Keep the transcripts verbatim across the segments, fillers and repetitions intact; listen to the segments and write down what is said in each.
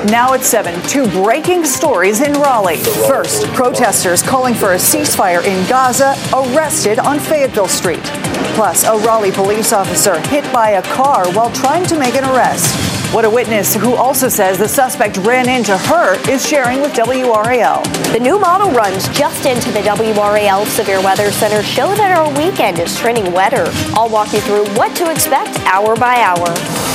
Now at seven, two breaking stories in Raleigh. First, protesters calling for a ceasefire in Gaza arrested on Fayetteville Street. Plus, a Raleigh police officer hit by a car while trying to make an arrest. What a witness who also says the suspect ran into her is sharing with W R A L. The new model runs just into the W R A L Severe Weather Center show that our weekend is trending wetter. I'll walk you through what to expect hour by hour.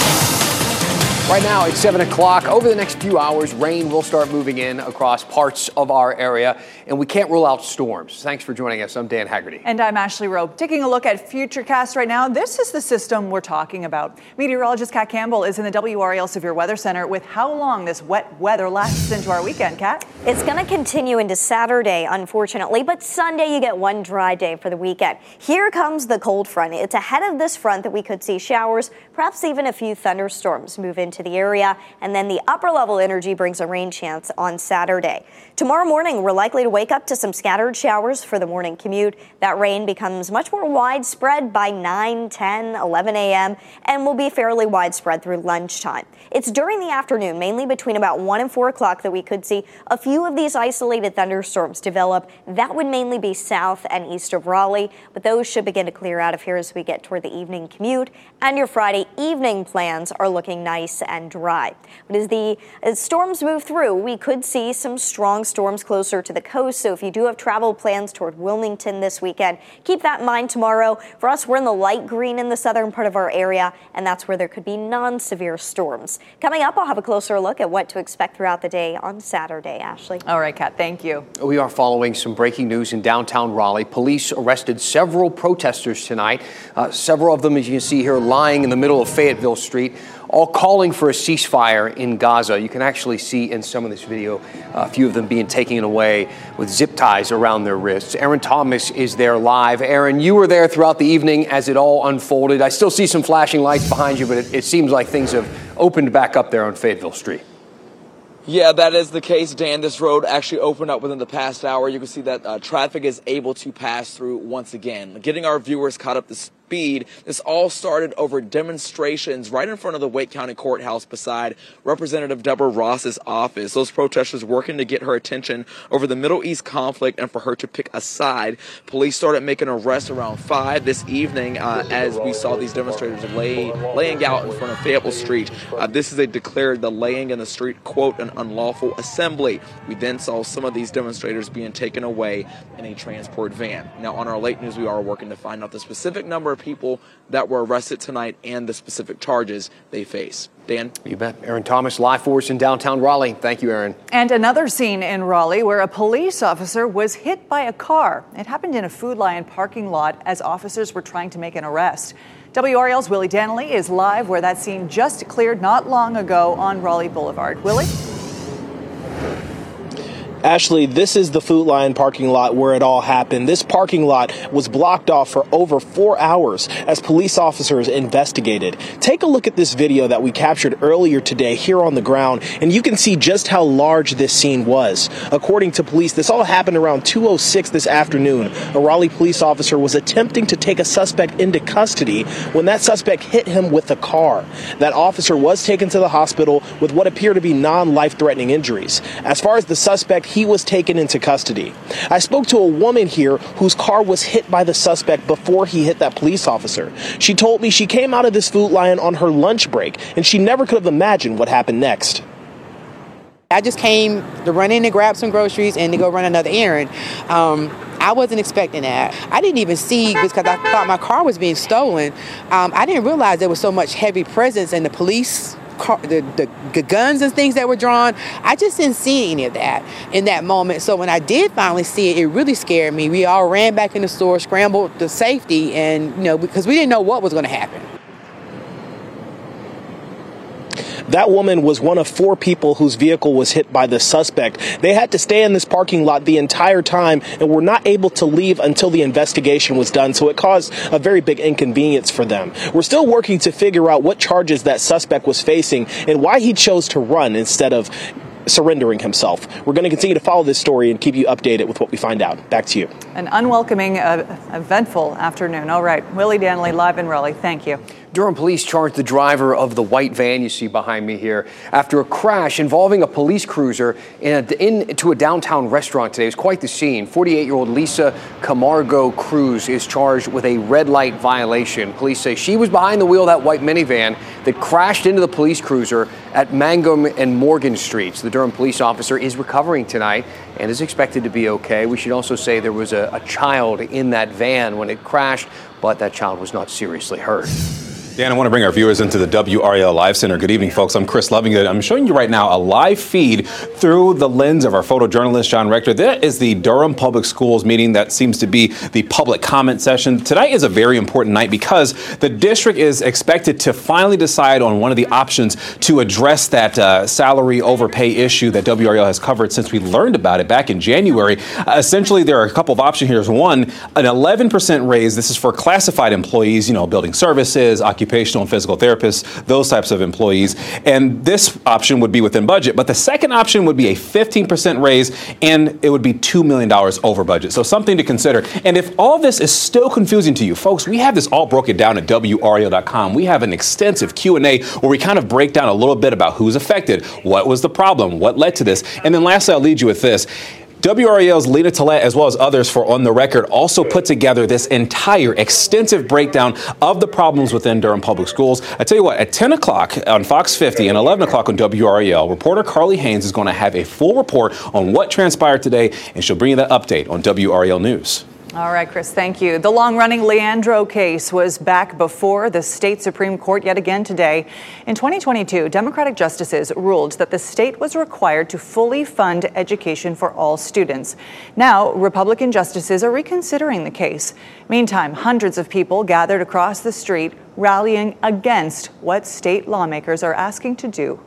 Right now it's seven o'clock. Over the next few hours, rain will start moving in across parts of our area, and we can't rule out storms. Thanks for joining us. I'm Dan Haggerty. And I'm Ashley Rope. Taking a look at Futurecast right now, this is the system we're talking about. Meteorologist Kat Campbell is in the W R A L Severe Weather Center with how long this wet weather lasts into our weekend, Kat? It's going to continue into Saturday, unfortunately, but Sunday you get one dry day for the weekend. Here comes the cold front. It's ahead of this front that we could see showers, perhaps even a few thunderstorms move into the area, and then the upper level energy brings a rain chance on Saturday. Tomorrow morning, we're likely to wake up to some scattered showers for the morning commute. That rain becomes much more widespread by nine, ten, eleven a.m. and will be fairly widespread through lunchtime. It's during the afternoon, mainly between about one and four o'clock, that we could see a few of these isolated thunderstorms develop. That would mainly be south and east of Raleigh, but those should begin to clear out of here as we get toward the evening commute, and your Friday evening plans are looking nice and dry. But as the as storms move through, we could see some strong storms closer to the coast. So if you do have travel plans toward Wilmington this weekend, keep that in mind tomorrow. For us, we're in the light green in the southern part of our area, and that's where there could be non-severe storms. Coming up, I'll have a closer look at what to expect throughout the day on Saturday. Ashley. All right, Kat, thank you. We are following some breaking news in downtown Raleigh. Police arrested several protesters tonight. Uh, several of them, as you can see here, lying in the middle of Fayetteville Street, all calling for a ceasefire in Gaza. You can actually see in some of this video a few of them being taken away with zip ties around their wrists. Aaron Thomas is there live. Aaron, you were there throughout the evening as it all unfolded. I still see some flashing lights behind you, but it, it seems like things have opened back up there on Fayetteville Street. Yeah, that is the case, Dan. This road actually opened up within the past hour. You can see that uh, traffic is able to pass through once again. Getting our viewers caught up to speed, this all started over demonstrations right in front of the Wake County Courthouse beside Representative Deborah Ross's office. Those protesters working to get her attention over the Middle East conflict and for her to pick a side. Police started making arrests around five this evening uh, as we saw these demonstrators lay, laying out in front of Fayetteville Street. Uh, this is a declared the laying in the street, quote, an unlawful assembly. We then saw some of these demonstrators being taken away in a transport van. Now, on our late news, we are working to find out the specific number of people that were arrested tonight and the specific charges they face. Dan? You bet. Aaron Thomas, live for us in downtown Raleigh. Thank you, Aaron. And another scene in Raleigh where a police officer was hit by a car. It happened in a Food Lion parking lot as officers were trying to make an arrest. W R A L's Willie Danley is live where that scene just cleared not long ago on Raleigh Boulevard. Willie? Ashley, this is the Food Lion parking lot where it all happened. This parking lot was blocked off for over four hours as police officers investigated. Take a look at this video that we captured earlier today here on the ground, and you can see just how large this scene was. According to police, this all happened around two oh six this afternoon. A Raleigh police officer was attempting to take a suspect into custody when that suspect hit him with a car. That officer was taken to the hospital with what appear to be non-life-threatening injuries. As far as the suspect, he was taken into custody. I spoke to a woman here whose car was hit by the suspect before he hit that police officer. She told me she came out of this Food Lion on her lunch break, and she never could have imagined what happened next. I just came to run in and grab some groceries and to go run another errand. Um, I wasn't expecting that. I didn't even see, because I thought my car was being stolen. Um, I didn't realize there was so much heavy presence in the police car, the, the, the guns and things that were drawn. I just didn't see any of that in that moment. So when I did finally see it, it really scared me. We all ran back in the store, scrambled to safety, and you know, because we didn't know what was going to happen. That woman was one of four people whose vehicle was hit by the suspect. They had to stay in this parking lot the entire time and were not able to leave until the investigation was done, so it caused a very big inconvenience for them. We're still working to figure out what charges that suspect was facing and why he chose to run instead of surrendering himself. We're going to continue to follow this story and keep you updated with what we find out. Back to you. An unwelcoming, uh, eventful afternoon. All right. Willie Danley live in Raleigh. Thank you. Durham police charged the driver of the white van you see behind me here after a crash involving a police cruiser in a, into a downtown restaurant today. It was quite the scene. forty-eight-year-old Lisa Camargo Cruz is charged with a red light violation. Police say she was behind the wheel of that white minivan that crashed into the police cruiser at Mangum and Morgan Streets. The Durham police officer is recovering tonight and is expected to be okay. We should also say there was a, a child in that van when it crashed, but that child was not seriously hurt. Dan, I want to bring our viewers into the W R A L Live Center. Good evening, folks. I'm Chris Lovinggood. I'm showing you right now a live feed through the lens of our photojournalist, John Rector. That is the Durham Public Schools meeting that seems to be the public comment session. Tonight is a very important night because the district is expected to finally decide on one of the options to address that uh, salary overpay issue that W R A L has covered since we learned about it back in January. Uh, essentially, there are a couple of options here. One, an eleven percent raise. This is for classified employees, you know, building services, occupational occupational and physical therapists, those types of employees. And this option would be within budget. But the second option would be a fifteen percent raise, and it would be two million dollars over budget. So something to consider. And if all this is still confusing to you, folks, we have this all broken down at W R A L dot com. We have an extensive Q and A where we kind of break down a little bit about who's affected, what was the problem, what led to this. And then lastly, I'll lead you with this. W R A L's Lena Tillett, as well as others for On the Record, also put together this entire extensive breakdown of the problems within Durham Public Schools. I tell you what, at ten o'clock on Fox fifty and eleven o'clock on W R A L, reporter Carly Haynes is going to have a full report on what transpired today, and she'll bring you that update on W R A L News. All right, Chris, thank you. The long-running Leandro case was back before the state Supreme Court yet again today. In twenty twenty-two, Democratic justices ruled that the state was required to fully fund education for all students. Now, Republican justices are reconsidering the case. Meantime, hundreds of people gathered across the street rallying against what state lawmakers are asking to do.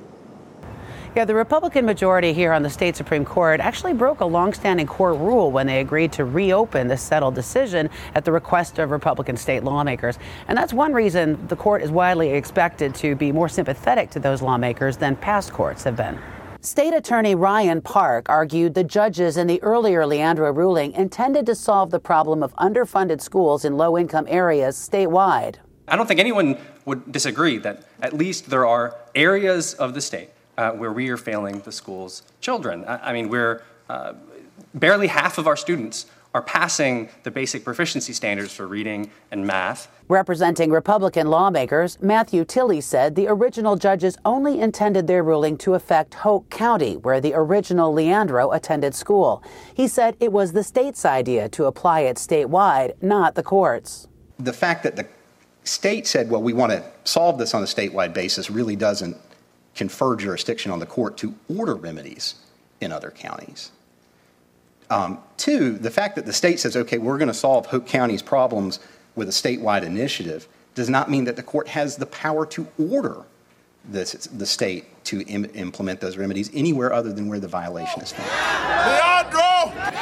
Yeah, the Republican majority here on the state Supreme Court actually broke a longstanding court rule when they agreed to reopen the settled decision at the request of Republican state lawmakers. And that's one reason the court is widely expected to be more sympathetic to those lawmakers than past courts have been. State Attorney Ryan Park argued the judges in the earlier Leandro ruling intended to solve the problem of underfunded schools in low-income areas statewide. I don't think anyone would disagree that at least there are areas of the state Uh, where we are failing the school's children. I, I mean, we're uh, barely half of our students are passing the basic proficiency standards for reading and math. Representing Republican lawmakers, Matthew Tilley said the original judges only intended their ruling to affect Hoke County, where the original Leandro attended school. He said it was the state's idea to apply it statewide, not the courts. The fact that the state said, well, we want to solve this on a statewide basis really doesn't confer jurisdiction on the court to order remedies in other counties. Um, two, the fact that the state says, okay, we're going to solve Hoke County's problems with a statewide initiative does not mean that the court has the power to order this, the state to im- implement those remedies anywhere other than where the violation is found. Leandro!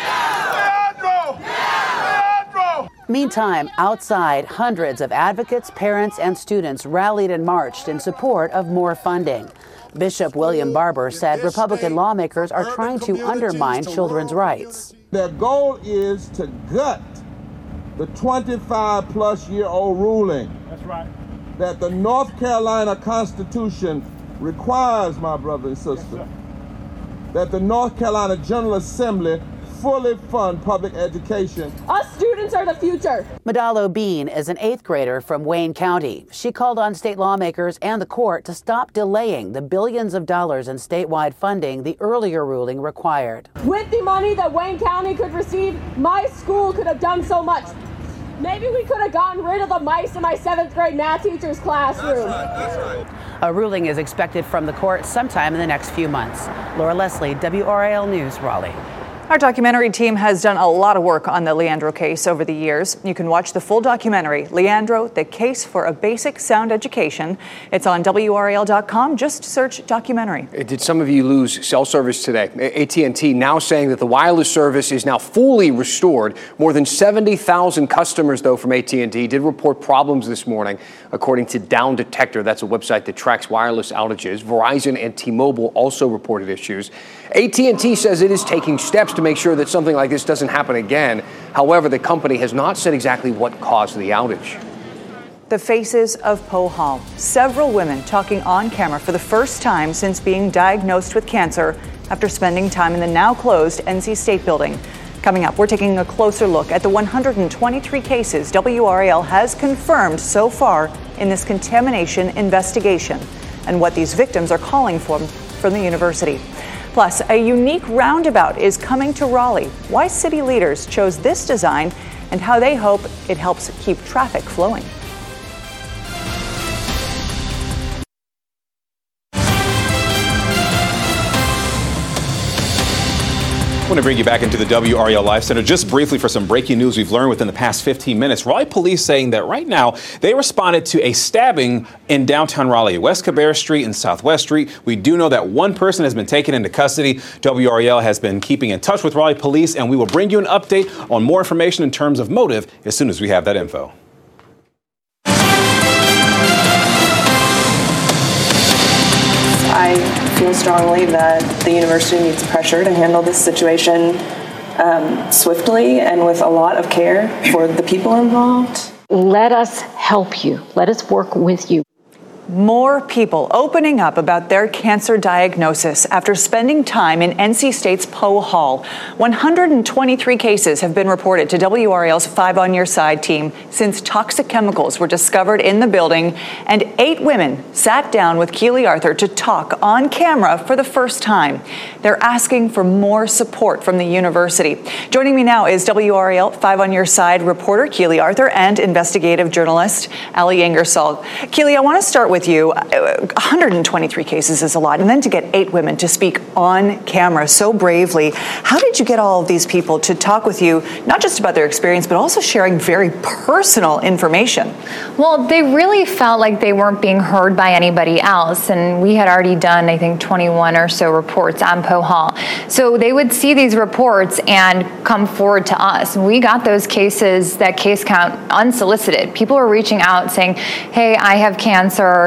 Leandro! Leandro! Meantime, outside, hundreds of advocates, parents, and students rallied and marched in support of more funding. Bishop William Barber said Republican lawmakers are trying to undermine children's rights. Their goal is to gut the twenty-five plus year old ruling. That's right. That the North Carolina Constitution requires, my brother and sister, yes, that the North Carolina General Assembly fully fund public education. Us students are the future. Madalo Bean is an eighth grader from Wayne County. She called on state lawmakers and the court to stop delaying the billions of dollars in statewide funding the earlier ruling required. With the money that Wayne County could receive, my school could have done so much. Maybe we could have gotten rid of the mice in my seventh grade math teacher's classroom. That's right, that's right. A ruling is expected from the court sometime in the next few months. Laura Leslie, W R A L News, Raleigh. Our documentary team has done a lot of work on the Leandro case over the years. You can watch the full documentary, Leandro, the Case for a Basic Sound Education. It's on W R A L dot com. Just search documentary. Did some of you lose cell service today? A T and T now saying that the wireless service is now fully restored. More than seventy thousand customers, though, from A T and T did report problems this morning, according to Down Detector. That's a website that tracks wireless outages. Verizon and T-Mobile also reported issues. A T and T says it is taking steps to make sure that something like this doesn't happen again. However, the company has not said exactly what caused the outage. The faces of Poe Hall. Several women talking on camera for the first time since being diagnosed with cancer after spending time in the now closed N C State building. Coming up, we're taking a closer look at the one hundred twenty-three cases W R A L has confirmed so far in this contamination investigation and what these victims are calling for from the university. Plus, a unique roundabout is coming to Raleigh. Why city leaders chose this design and how they hope it helps keep traffic flowing. I want to bring you back into the W R A L Live Center just briefly for some breaking news we've learned within the past fifteen minutes. Raleigh police saying that right now they responded to a stabbing in downtown Raleigh, West Cabarrus Street and Southwest Street. We do know that one person has been taken into custody. W R A L has been keeping in touch with Raleigh police, and we will bring you an update on more information in terms of motive as soon as we have that info. I feel strongly that the university needs pressure to handle this situation um, swiftly and with a lot of care for the people involved. Let us help you. Let us work with you. More people opening up about their cancer diagnosis after spending time in N C State's Poe Hall. one hundred twenty-three cases have been reported to W R A L's Five on Your Side team since toxic chemicals were discovered in the building, and eight women sat down with Keely Arthur to talk on camera for the first time. They're asking for more support from the university. Joining me now is W R A L Five on Your Side reporter Keely Arthur and investigative journalist Ali Ingersoll. Keely, I want to start with with you. one hundred twenty-three cases is a lot. And then to get eight women to speak on camera so bravely. How did you get all of these people to talk with you, not just about their experience, but also sharing very personal information? Well, they really felt like they weren't being heard by anybody else. And we had already done, I think, twenty-one or so reports on Poe Hall. So they would see these reports and come forward to us. And we got those cases, that case count, unsolicited. People were reaching out saying, hey, I have cancer,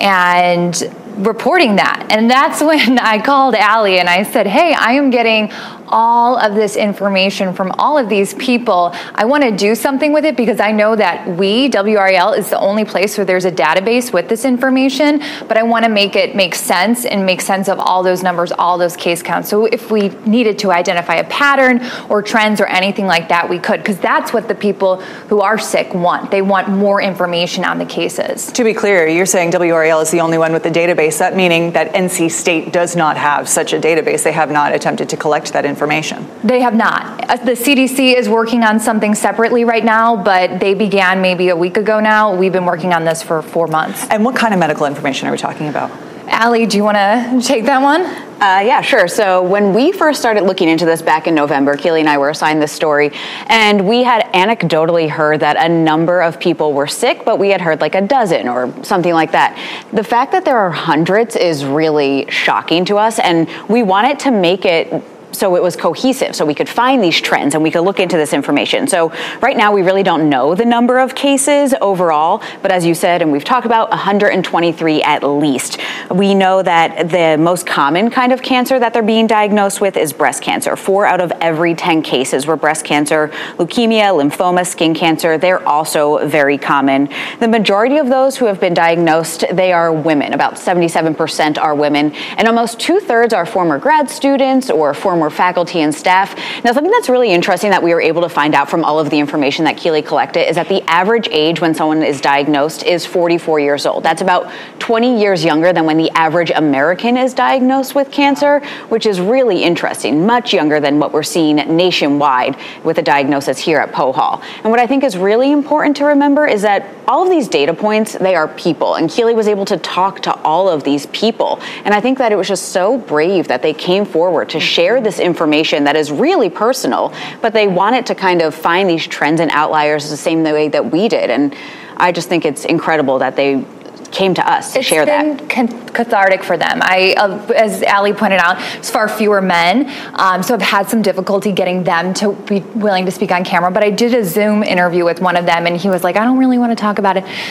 and reporting that. And that's when I called Ali and I said, hey, I am getting all of this information from all of these people. I want to do something with it because I know that we, W R A L, is the only place where there's a database with this information, but I want to make it make sense and make sense of all those numbers, all those case counts. So if we needed to identify a pattern or trends or anything like that, we could, because that's what the people who are sick want. They want more information on the cases. To be clear, you're saying W R A L is the only one with the database, that meaning that N C State does not have such a database. They have not attempted to collect that information. Information. They have not. The C D C is working on something separately right now, but they began maybe a week ago now. We've been working on this for four months. And what kind of medical information are we talking about? Ali, do you want to take that one? Uh, yeah, sure. So when we first started looking into this back in November, Keely and I were assigned this story, and we had anecdotally heard that a number of people were sick, but we had heard like a dozen or something like that. The fact that there are hundreds is really shocking to us, and we wanted to make it so it was cohesive, so we could find these trends and we could look into this information. So right now we really don't know the number of cases overall, but as you said, and we've talked about, one hundred twenty-three at least. We know that the most common kind of cancer that they're being diagnosed with is breast cancer. Four out of every ten cases were breast cancer. Leukemia, lymphoma, skin cancer, they're also very common. The majority of those who have been diagnosed, they are women. About seventy-seven percent are women, and almost two-thirds are former grad students or former faculty and staff. Now, something that's really interesting that we were able to find out from all of the information that Keely collected is that the average age when someone is diagnosed is forty-four years old. That's about twenty years younger than when the average American is diagnosed with cancer, which is really interesting, much younger than what we're seeing nationwide with a diagnosis here at Poe Hall. And what I think is really important to remember is that all of these data points, they are people, and Keely was able to talk to all of these people. And I think that it was just so brave that they came forward to share this information that is really personal, but they wanted to kind of find these trends and outliers the same way that we did. And I just think it's incredible that they came to us to it's share been that. Con- cathartic for them. I, uh, as Ali pointed out, it's far fewer men, um, so I've had some difficulty getting them to be willing to speak on camera, but I did a Zoom interview with one of them, and he was like, I don't really want to talk about it.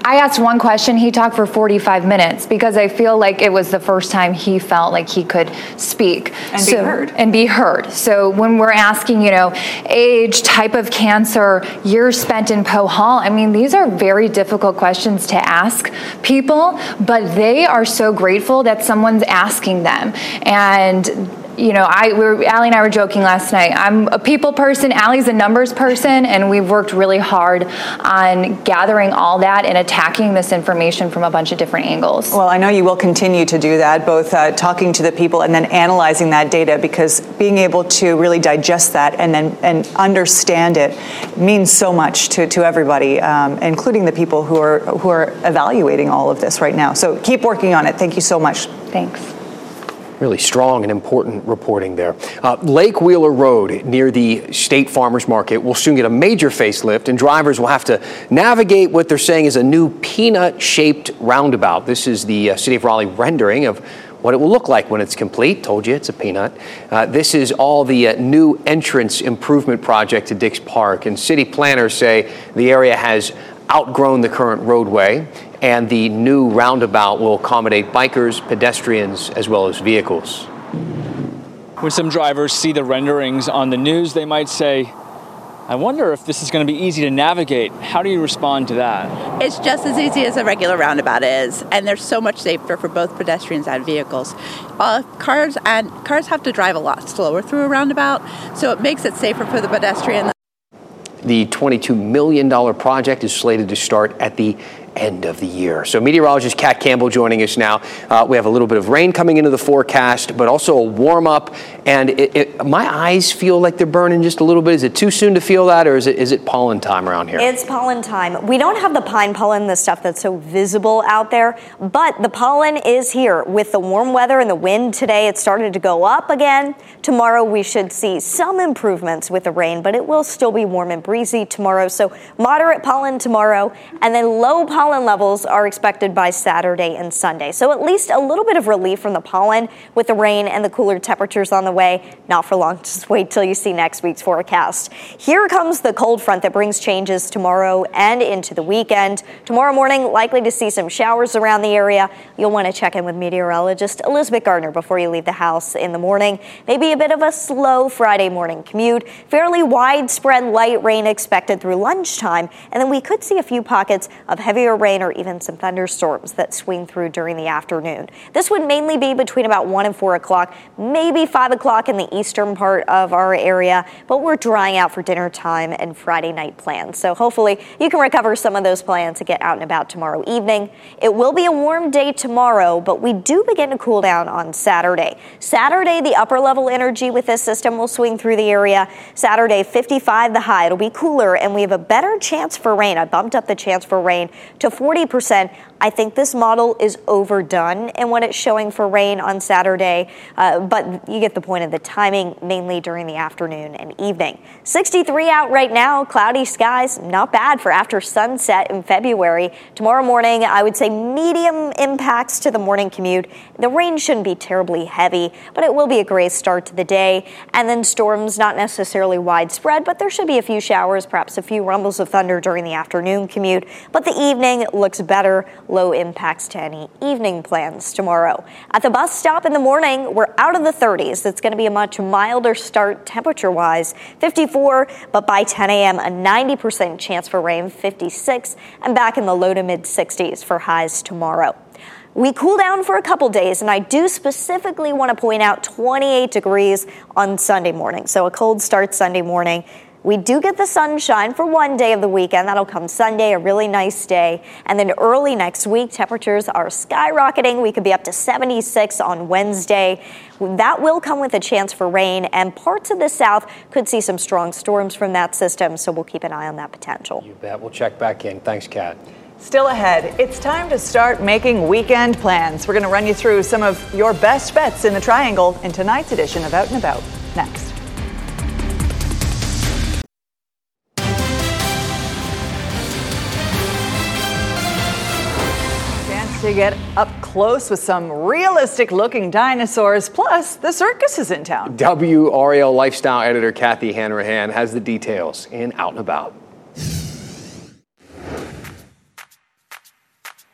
I asked one question, he talked for forty-five minutes because I feel like it was the first time he felt like he could speak. And so, be heard. And be heard. So when we're asking, you know, age, type of cancer, years spent in Poe Hall, I mean, these are very difficult questions to ask people, but they are so grateful that someone's asking them. And you know, I we were, Allie and I were joking last night. I'm a people person. Allie's a numbers person, and we've worked really hard on gathering all that and attacking this information from a bunch of different angles. Well, I know you will continue to do that, both uh, talking to the people and then analyzing that data, because being able to really digest that and then and understand it means so much to to everybody, um, including the people who are who are evaluating all of this right now. So keep working on it. Thank you so much. Thanks. Really strong and important reporting there. Uh, Lake Wheeler Road near the State Farmers Market will soon get a major facelift, and drivers will have to navigate what they're saying is a new peanut-shaped roundabout. This is the uh, City of Raleigh rendering of what it will look like when it's complete. Told you it's a peanut. Uh, this is all the uh, new entrance improvement project to Dix Park, and city planners say the area has outgrown the current roadway, and the new roundabout will accommodate bikers, pedestrians, as well as vehicles. When some drivers see the renderings on the news, they might say, I wonder if this is going to be easy to navigate. How do you respond to that? It's just as easy as a regular roundabout is, and they're so much safer for both pedestrians and vehicles. Uh, cars and cars have to drive a lot slower through a roundabout, so it makes it safer for the pedestrian. The twenty-two million dollars project is slated to start at the end of the year. So meteorologist Kat Campbell joining us now. Uh, we have a little bit of rain coming into the forecast, but also a warm up. And it, it, my eyes feel like they're burning just a little bit. Is it too soon to feel that, or is it is it pollen time around here? It's pollen time. We don't have the pine pollen, the stuff that's so visible out there, but the pollen is here. With the warm weather and the wind today, it started to go up again. Tomorrow we should see some improvements with the rain, but it will still be warm and breezy tomorrow. So moderate pollen tomorrow, and then low pollen Pollen levels are expected by Saturday and Sunday. So at least a little bit of relief from the pollen with the rain and the cooler temperatures on the way. Not for long. Just wait till you see next week's forecast. Here comes the cold front that brings changes tomorrow and into the weekend. Tomorrow morning, likely to see some showers around the area. You'll want to check in with meteorologist Elizabeth Gardner before you leave the house in the morning. Maybe a bit of a slow Friday morning commute. Fairly widespread light rain expected through lunchtime. And then we could see a few pockets of heavier rain or even some thunderstorms that swing through during the afternoon. This would mainly be between about one and four o'clock, maybe five o'clock in the eastern part of our area, but we're drying out for dinner time and Friday night plans. So hopefully you can recover some of those plans to get out and about tomorrow evening. It will be a warm day tomorrow, but we do begin to cool down on Saturday. Saturday, the upper level energy with this system will swing through the area. Saturday, fifty-five the high. It'll be cooler, and we have a better chance for rain. I bumped up the chance for rain to forty percent. I think this model is overdone in what it's showing for rain on Saturday, uh, but you get the point of the timing, mainly during the afternoon and evening. sixty-three out right now, cloudy skies, not bad for after sunset in February. Tomorrow morning, I would say medium impacts to the morning commute. The rain shouldn't be terribly heavy, but it will be a gray start to the day. And then storms, not necessarily widespread, but there should be a few showers, perhaps a few rumbles of thunder during the afternoon commute. But the evening looks better. Low impacts to any evening plans tomorrow. At the bus stop in the morning, we're out of the thirties. It's going to be a much milder start temperature-wise, fifty-four, but by ten a.m. a ninety percent chance for rain, fifty-six, and back in the low to mid sixties for highs tomorrow. We cool down for a couple days, and I do specifically want to point out twenty-eight degrees on Sunday morning. So a cold start Sunday morning. We do get the sunshine for one day of the weekend. That'll come Sunday, a really nice day. And then early next week, temperatures are skyrocketing. We could be up to seventy-six on Wednesday. That will come with a chance for rain, and parts of the south could see some strong storms from that system, so we'll keep an eye on that potential. You bet. We'll check back in. Thanks, Kat. Still ahead, it's time to start making weekend plans. We're going to run you through some of your best bets in the Triangle in tonight's edition of Out and About. Next. To get up close with some realistic-looking dinosaurs, plus the circus is in town. W R A L lifestyle editor Kathy Hanrahan has the details in Out and About.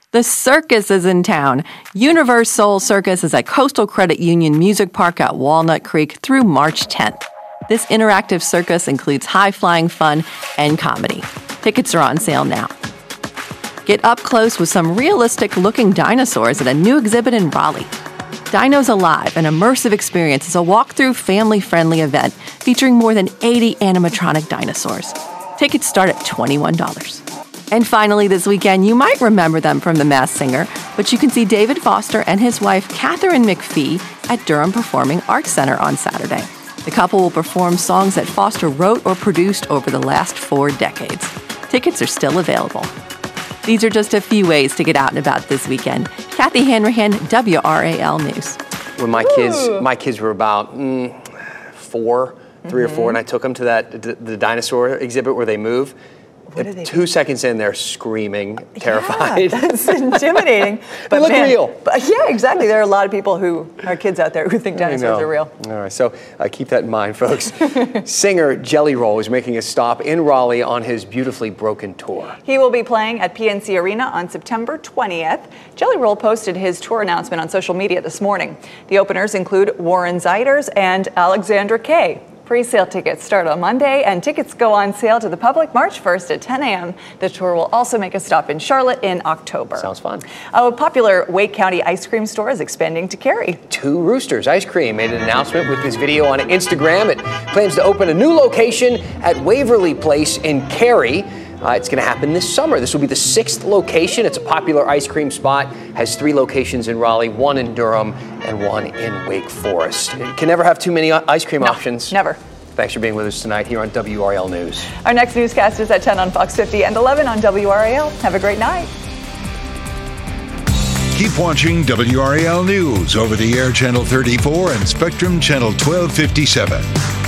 The circus is in town. Universe Soul Circus is at Coastal Credit Union Music Park at Walnut Creek through March tenth. This interactive circus includes high-flying fun and comedy. Tickets are on sale now. Get up close with some realistic-looking dinosaurs at a new exhibit in Raleigh. Dinos Alive, an immersive experience, is a walk-through, family-friendly event featuring more than eighty animatronic dinosaurs. Tickets start at twenty-one dollars. And finally, this weekend, you might remember them from The Masked Singer, but you can see David Foster and his wife, Catherine McPhee, at Durham Performing Arts Center on Saturday. The couple will perform songs that Foster wrote or produced over the last four decades. Tickets are still available. These are just a few ways to get out and about this weekend. Kathy Hanrahan, W R A L News. When my kids, my kids were about mm, four, three mm-hmm. or four, and I took them to that the, the dinosaur exhibit where they move. What do they Two do? seconds in, they're screaming, terrified. Yeah, that's intimidating. But they look man, real. But yeah, exactly. There are a lot of people who are kids out there who think dinosaurs are real. All right, so uh, keep that in mind, folks. Singer Jelly Roll is making a stop in Raleigh on his Beautifully Broken tour. He will be playing at P N C Arena on September twentieth. Jelly Roll posted his tour announcement on social media this morning. The openers include Warren Zeiders and Alexandra Kay. Pre-sale tickets start on Monday, and tickets go on sale to the public March first at ten a.m. The tour will also make a stop in Charlotte in October. Sounds fun. A popular Wake County ice cream store is expanding to Cary. Two Roosters Ice Cream made an announcement with this video on Instagram. It plans to open a new location at Waverly Place in Cary. Uh, it's going to happen this summer. This will be the sixth location. It's a popular ice cream spot. Has three locations in Raleigh, one in Durham, and one in Wake Forest. You can never have too many ice cream no, options. Never. Thanks for being with us tonight here on W R A L News. Our next newscast is at ten on Fox fifty and eleven on W R A L. Have a great night. Keep watching W R A L News over the air channel thirty-four and Spectrum channel twelve fifty-seven.